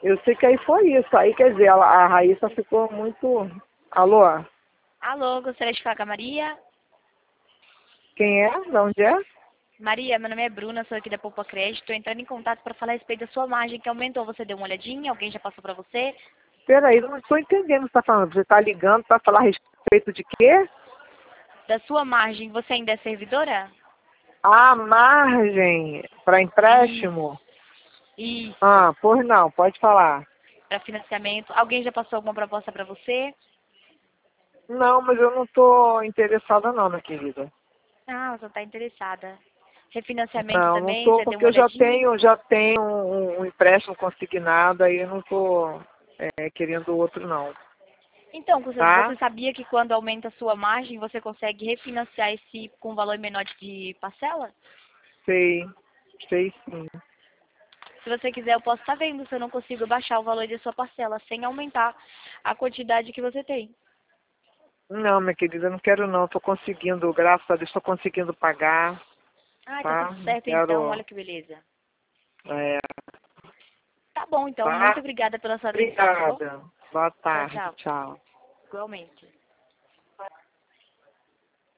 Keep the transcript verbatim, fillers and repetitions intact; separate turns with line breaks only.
Eu sei que aí foi isso. Aí, quer dizer, ela- a Raíssa ficou muito... Alô?
Alô, gostaria de falar com a Maria?
Quem é? De onde é?
Maria, meu nome é Bruna, sou aqui da Poupa Crédito. Estou entrando em contato para falar a respeito da sua margem que aumentou. Você deu uma olhadinha? Alguém já passou para você?
Peraí, não estou entendendo o que você está falando. Você está ligando para falar a respeito de quê?
Da sua margem, você ainda é servidora?
A margem para
Isso,
empréstimo?
isso.
Ah, pois não, pode falar.
Para financiamento. Alguém já passou alguma proposta para você?
Não, mas eu não estou interessada não, minha querida.
Ah, você está interessada. Refinanciamento
Não, não
também,
estou,
você deu
porque
uma
eu já
olhadinha?
tenho, já tenho um, um empréstimo consignado, aí eu não estou querendo outro não,
Então, você
tá?
você sabia que quando aumenta a sua margem, você consegue refinanciar esse com valor menor de parcela?
Sei, sei sim.
Se você quiser, eu posso estar vendo se eu não consigo baixar o valor da sua parcela sem aumentar a quantidade que você tem.
Não, minha querida, eu não quero não, estou conseguindo, graças a Deus, estou conseguindo pagar,
Ah, tá
tá?
tudo
Não
certo então,
quero,
olha que beleza.
é,
Tá bom então, muito
tá?
obrigada pela sua atenção, tá bom?
Obrigada. Boa
Tchau,
tarde,
tchau.
tchau.
Igualmente.